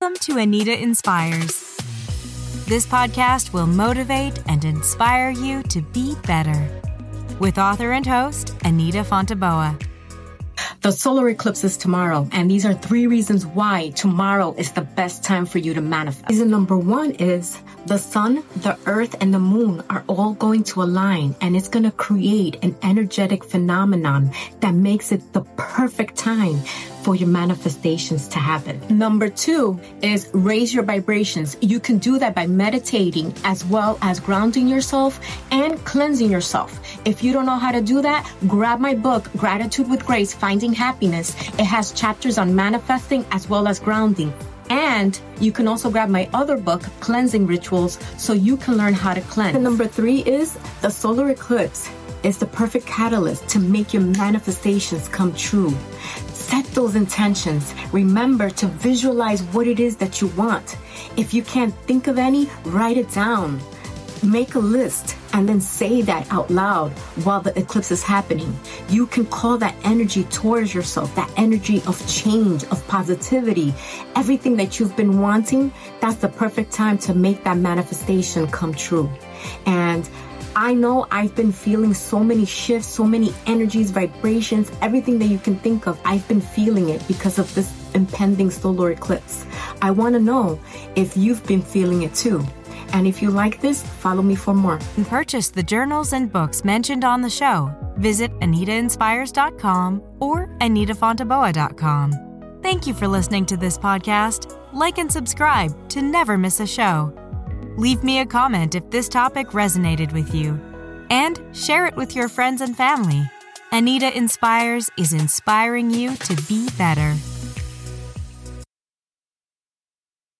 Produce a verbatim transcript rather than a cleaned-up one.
Welcome to Anita Inspires. This podcast will motivate and inspire you to be better. With author and host, Anita Fontaboa. The solar eclipse is tomorrow, and these are three reasons why tomorrow is the best time for you to manifest. Reason number one is the sun, the earth, and the moon are all going to align, and it's going to create an energetic phenomenon that makes it the perfect time for your manifestations to happen. Number two is raise your vibrations. You can do that by meditating as well as grounding yourself and cleansing yourself. If you don't know how to do that, grab my book, Gratitude with Grace, Finding Happiness. It has chapters on manifesting as well as grounding. And you can also grab my other book, Cleansing Rituals, so you can learn how to cleanse. And number three is the solar eclipse is the perfect catalyst to make your manifestations come true. Set those intentions. Remember to visualize what it is that you want. If you can't think of any, write it down. Make a list and then say that out loud while the eclipse is happening. You can call that energy towards yourself, that energy of change, of positivity, everything that you've been wanting. That's the perfect time to make that manifestation come true. And I know I've been feeling so many shifts, so many energies, vibrations, everything that you can think of. I've been feeling it because of this impending solar eclipse. I want to know if you've been feeling it too. And if you like this, follow me for more. And purchase the journals and books mentioned on the show. Visit anita inspires dot com or anita fontaboa dot com. Thank you for listening to this podcast. Like and subscribe to never miss a show. Leave me a comment if this topic resonated with you. And share it with your friends and family. Anita Inspires is inspiring you to be better.